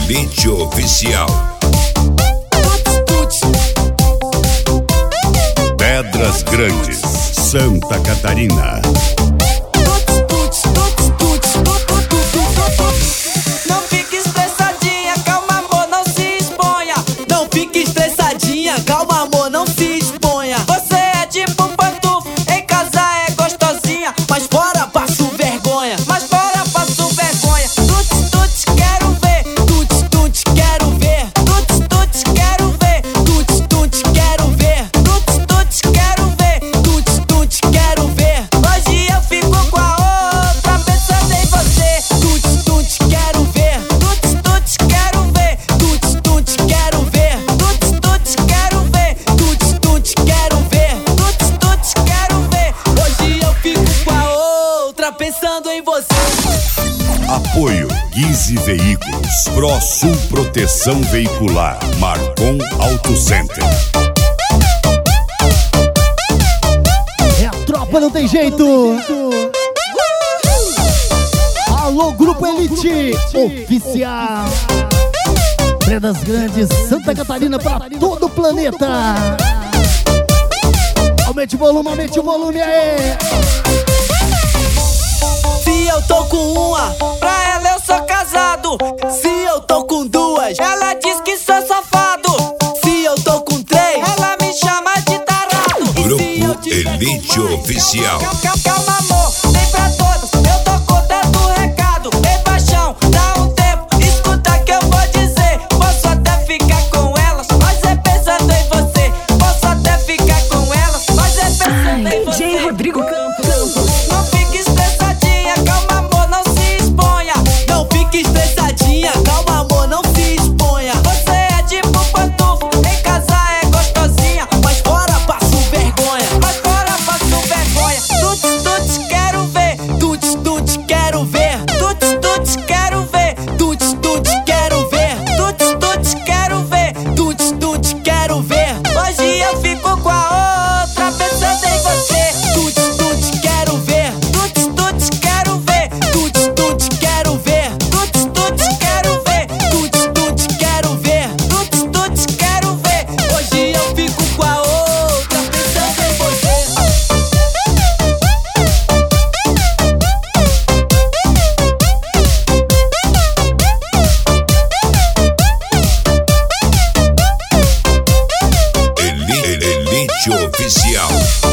Elite Oficial. Pedras Grandes, Santa Catarina. Não fique estressadinha, calma amor, não se exponha. Não fique estressadinha, calma amor, não se exponha. Você é tipo pantufo, em casa é gostosinha, mas fora passo vergonha, mas fora passo vergonha. Tuts, tuts, quero ver, tuts, tuts, quero ver, tuts, tuts, quero ver, tuts, tuts, quero ver, tuts, tuts, quero ver, tuts, tuts, quero ver. Hoje eu fico com a outra pensando em você. Tuts, tuts, quero ver, tuts, tuts, quero ver, tuts, tuts, quero ver, tuts, tuts, quero ver, tuts, tuts, quero ver, tuts, tuts, quero ver. Hoje eu fico com a outra pensando em você. Apoio Guise Veículos, ProSul Proteção Veicular, Marcon Auto Center. É a tropa, não tem jeito. Alô, Grupo Elite Oficial. Pedras Grandes, Santa Catarina para todo o planeta. Aumente o volume aí. Se eu tô com uma, pra ela eu sou casado. Se eu tô com duas, ela diz que sou safado. Se eu tô com três, ela me chama de tarado. Grupo Elite Oficial. Calma amor, vem pra todas, eu tô contando o recado. Ei paixão, dá um tempo, escuta que eu vou dizer. Posso até ficar com elas, mas é pensando em você. Posso até ficar com elas, mas é pensando em você. DJ Rodrigo Campos. Não fique estressadinha, calma amor, não se exponha. Não fique estressadinha, calma amor, não se exponha. Você é tipo pantufo, em casa é gostosinha, mas fora passo vergonha, mas fora passo vergonha. Tuts, tuts, quero ver, tuts, tuts, quero ver, tuts, tuts, quero ver, tuts, tuts, quero ver, tuts, tuts, quero ver, tuts, tuts, quero ver. Hoje eu fico com a outra pensando em você. Tuts, tuts, quero ver, tuts, tuts, quero ver, tuts, tuts, quero ver, tuts, tuts, quero ver, tuts, tuts, quero ver, tuts, tuts, quero ver. Hoje eu fico com a outra pensando em você. Elite Oficial.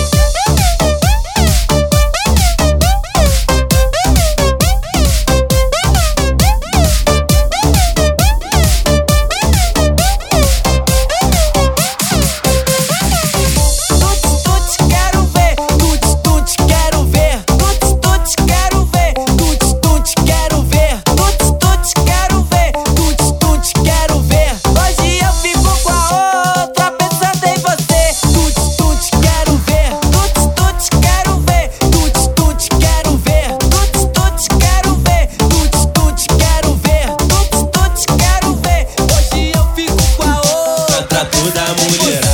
Tuts, tuts, quero ver, tuts, tuts, quero ver, tuts, tuts, quero ver, tuts, tuts, quero ver, tuts, tuts, quero ver, tuts, tuts, quero ver. Hoje eu fico com a outra pensando em você. Tuts, tuts, quero ver, tuts, tuts, quero ver, tuts, tuts, quero ver, tuts, tuts, quero ver, tuts, tuts, quero ver, tuts, tuts, quero ver. Hoje eu fico com a outra. Pra toda mulherada